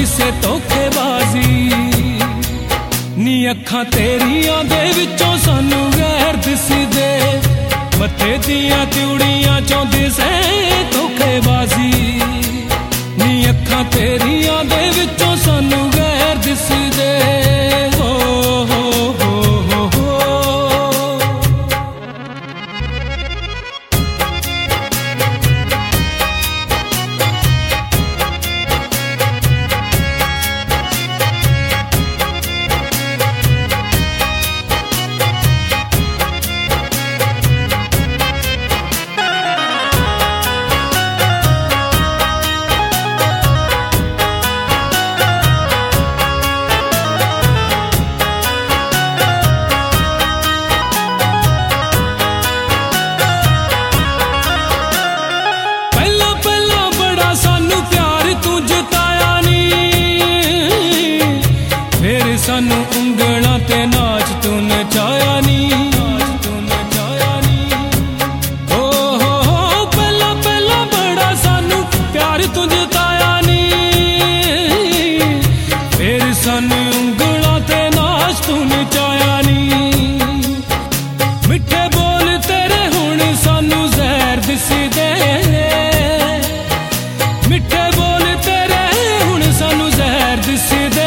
दिसे धोखेबाजी नी अखां तेरियां दे विचों सानू गैर दिसदे मत्थे दियां त्यूड़ियां चों दिसे धोखेबाजी नी अखां तेरियां दे विचों सानू गैर दिसदे हो हो हो हो हो। सानू उंगलां ते नाच तू नचाया नी हो पहला पहला बड़ा सानू प्यार तू जताया नी फिर सानू उंगलां ते नाच तू नचाया नी मिठे बोल तेरे हुण सानू जहर दिसदे मिठे बोल तेरे हुण सानू जहर दिसदे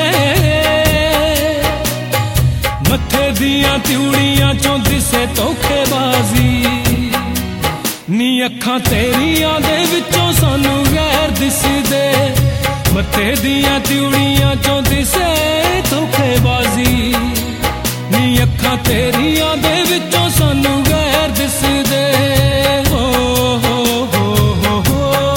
मत्थे दियां त्यूड़ियां चों दिसे धोखेबाजी नी अखां तेरियां दे विचों सानू गैर दिसदे मत्थे दियां त्यूड़ियां चों दिसे धोखेबाजी नी अखां तेरियां दे विचों सानू गैर दिसदे हो हो हो हो हो।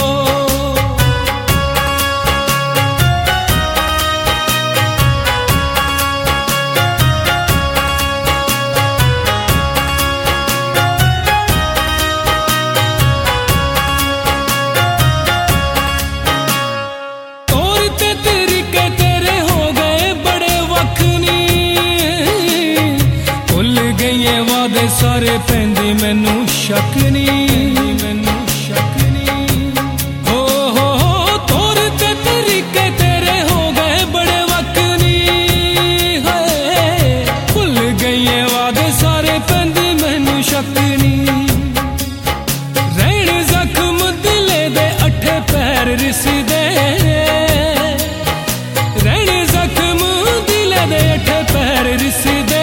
वादे सारे पैंदी मैनू शक नी हो तौर ते तरीके तेरे हो गए बड़े वक्नी भुल गई वादे सारे पैंदी मैनू शक नी रहन जख्म दिले दे अठे पैर रिसदे रहन जख्म दिले दे अठे पैर रिसदे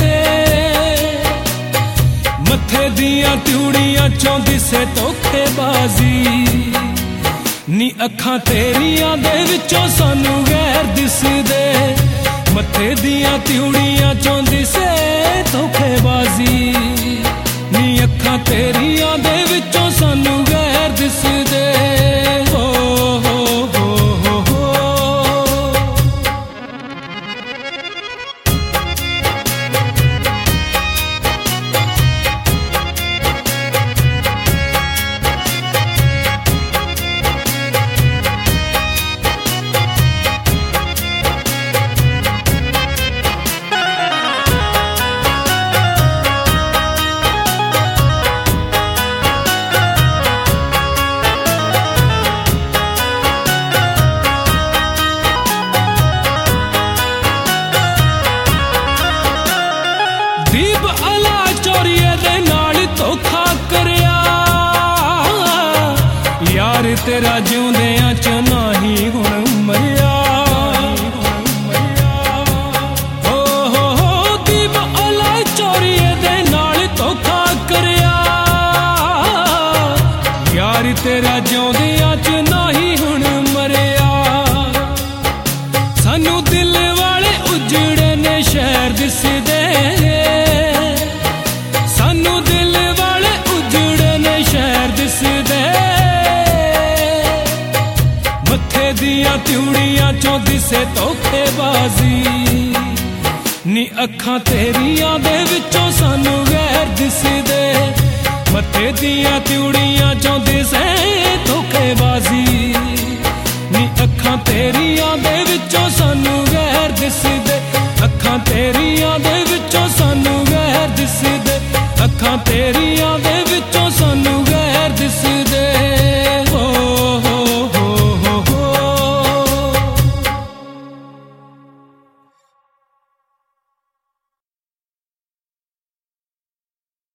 मत्थे दियां त्यूड़ियां चों दिसे धोखेबाजी नी अखां तेरियां दे विचों सानू गैर दिसदे मत्थे दियां त्यूड़ियां चों दिसे धोखेबाजी नी अखां तेरियां दे विचों सानू गैर दिसदे हो हो हो हो हो। दीप अला चोरिए दे नाल धोखा करया यार तेरा जिउंदियां च नाही हुण मरिया हो दीप अला चोरिए दे नाल धोखा करया यार तेरा जिउंदियां च नाही हुण मरिया सानू दिल वाले उजड़े ने शहर दिसदे सानू दिल वाले उजड़े ने शहर दिसदे मत्थे दियां त्यूड़ियां चों दिसे धोखेबाजी नी अखां तेरियां दे विचों सानू गैर दिसदे मत्थे दियां त्यूड़ियां चों दिसे धोखेबाजी नी अखां तेरियां दे विचों सानू गैर दिसदे अखां तेरियां दे विचों सानू गैर दिसदे अखां तेरी